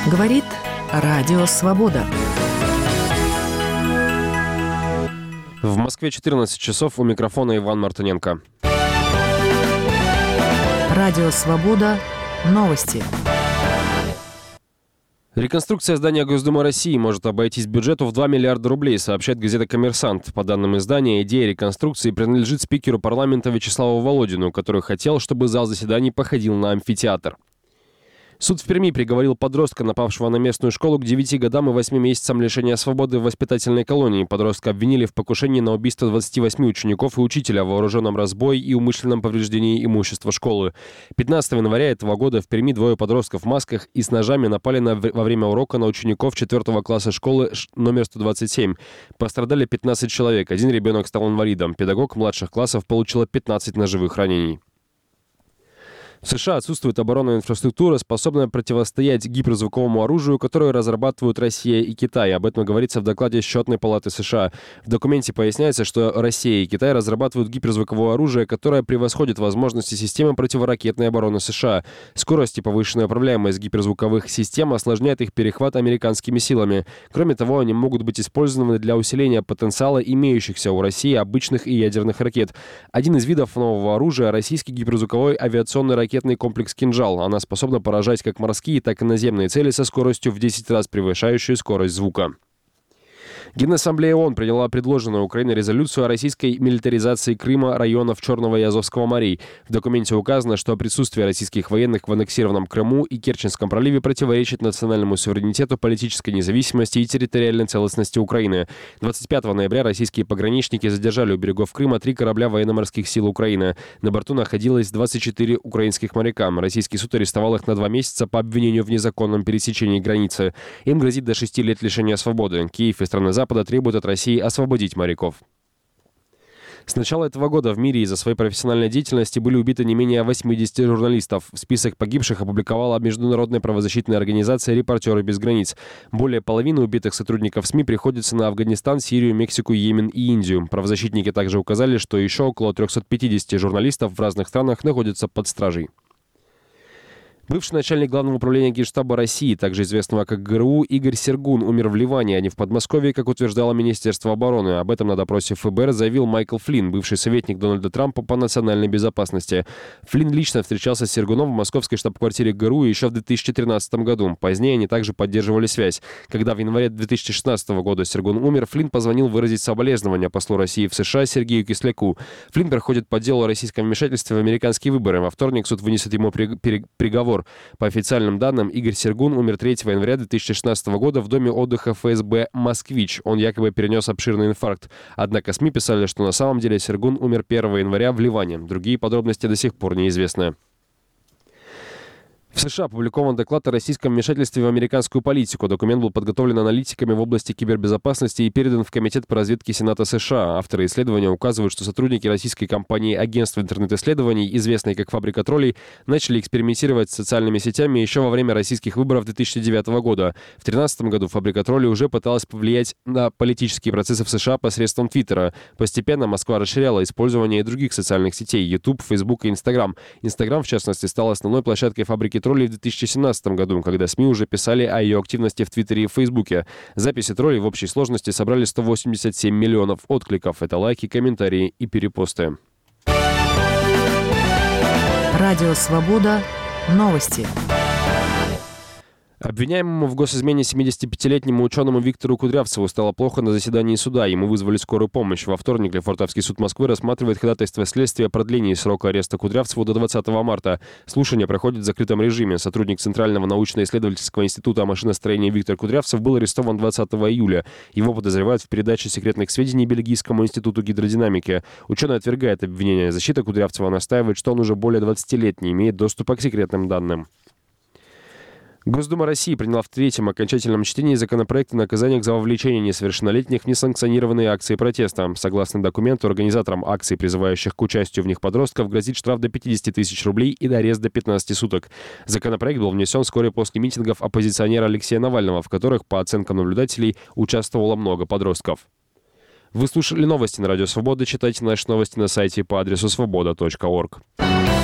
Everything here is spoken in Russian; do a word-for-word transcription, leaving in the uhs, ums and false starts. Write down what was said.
Говорит Радио Свобода. В Москве четырнадцать часов, у микрофона Иван Мартыненко. Радио Свобода. Новости. Реконструкция здания Госдумы России может обойтись бюджету в два миллиарда рублей, сообщает газета «Коммерсант». По данным издания, идея реконструкции принадлежит спикеру парламента Вячеславу Володину, который хотел, чтобы зал заседаний походил на амфитеатр. Суд в Перми приговорил подростка, напавшего на местную школу, к девяти годам и восьми месяцам лишения свободы в воспитательной колонии. Подростка обвинили в покушении на убийство двадцати восьми учеников и учителя, вооруженном разбое и умышленном повреждении имущества школы. пятнадцатого января этого года в Перми двое подростков в масках и с ножами напали на, во время урока на учеников четвертого класса школы номер сто двадцать семь. Пострадали пятнадцать человек. Один ребенок стал инвалидом. Педагог младших классов получила пятнадцать ножевых ранений. В США отсутствует оборонная инфраструктура, способная противостоять гиперзвуковому оружию, которое разрабатывают Россия и Китай. Об этом говорится в докладе Счетной палаты США. В документе поясняется, что Россия и Китай разрабатывают гиперзвуковое оружие, которое превосходит возможности системы противоракетной обороны США. Скорость и повышенная управляемость гиперзвуковых систем осложняет их перехват американскими силами. Кроме того, они могут быть использованы для усиления потенциала имеющихся у России обычных и ядерных ракет. Один из видов нового оружия – российский гиперзвуковой авиационный ракетный комплекс «Кинжал». Она способна поражать как морские, так и наземные цели со скоростью в десять раз превышающую скорость звука. Генассамблея ООН приняла предложенную Украиной резолюцию о российской милитаризации Крыма, районов Черного и Азовского морей. В документе указано, что присутствие российских военных в аннексированном Крыму и Керченском проливе противоречит национальному суверенитету, политической независимости и территориальной целостности Украины. двадцать пятого ноября российские пограничники задержали у берегов Крыма три корабля военно-морских сил Украины. На борту находилось двадцать четыре украинских моряка. Российский суд арестовал их на два месяца по обвинению в незаконном пересечении границы. Им грозит до шести лет лишения свободы. Киев и страны Запада требуют от России освободить моряков. С начала этого года в мире из-за своей профессиональной деятельности были убиты не менее восьмидесяти журналистов. Список погибших опубликовала международная правозащитная организация «Репортеры без границ». Более половины убитых сотрудников СМИ приходится на Афганистан, Сирию, Мексику, Йемен и Индию. Правозащитники также указали, что еще около трёхсот пятидесяти журналистов в разных странах находятся под стражей. Бывший начальник Главного управления Генштаба России, также известного как ГРУ, Игорь Сергун, умер в Ливане, а не в Подмосковье, как утверждало Министерство обороны. Об этом на допросе ФБР заявил Майкл Флинн, бывший советник Дональда Трампа по национальной безопасности. Флинн лично встречался с Сергуном в московской штаб-квартире ГРУ еще в две тысячи тринадцатом году. Позднее они также поддерживали связь. Когда в январе две тысячи шестнадцатого года Сергун умер, Флинн позвонил выразить соболезнования послу России в США Сергею Кисляку. Флинн проходит по делу о российском вмешательстве в американские выборы. Во вторник суд вынесет ему при... при... приговор. По официальным данным, Игорь Сергун умер третьего января две тысячи шестнадцатого года в доме отдыха ФСБ «Москвич». Он якобы перенес обширный инфаркт. Однако СМИ писали, что на самом деле Сергун умер первого января в Ливане. Другие подробности до сих пор неизвестны. В США опубликован доклад о российском вмешательстве в американскую политику. Документ был подготовлен аналитиками в области кибербезопасности и передан в Комитет по разведке Сената США. Авторы исследования указывают, что сотрудники российской компании «Агентство интернет-исследований», известной как «Фабрика троллей», начали экспериментировать с социальными сетями еще во время российских выборов две тысячи девятого года. В две тысячи тринадцатом году «Фабрика троллей» уже пыталась повлиять на политические процессы в США посредством Твиттера. Постепенно Москва расширяла использование и других социальных сетей – YouTube, Facebook и Instagram. Instagram, в частности, стал основной площадкой «Фабрики троллей» в две тысячи семнадцатом году, когда СМИ уже писали о ее активности в Твиттере и Фейсбуке. Записи троллей в общей сложности собрали сто восемьдесят семь миллионов откликов. Это лайки, комментарии и перепосты. Радио Свобода. Новости. Обвиняемому в госизмене семидесятипятилетнему ученому Виктору Кудрявцеву стало плохо на заседании суда. Ему вызвали скорую помощь. Во вторник Лефортовский суд Москвы рассматривает ходатайство следствия о продлении срока ареста Кудрявцеву до двадцатого марта. Слушание проходит в закрытом режиме. Сотрудник Центрального научно-исследовательского института машиностроения Виктор Кудрявцев был арестован двадцатого июля. Его подозревают в передаче секретных сведений Бельгийскому институту гидродинамики. Ученый отвергает обвинение. Защита Кудрявцева настаивает, что он уже более двадцати лет не имеет доступа к секретным данным. Госдума России приняла в третьем окончательном чтении законопроект о наказаниях за вовлечение несовершеннолетних в несанкционированные акции протеста. Согласно документу, организаторам акций, призывающих к участию в них подростков, грозит штраф до пятидесяти тысяч рублей и арест до пятнадцати суток. Законопроект был внесен вскоре после митингов оппозиционера Алексея Навального, в которых, по оценкам наблюдателей, участвовало много подростков. Вы слушали новости на Радио Свобода. Читайте наши новости на сайте по адресу свобода точка орг.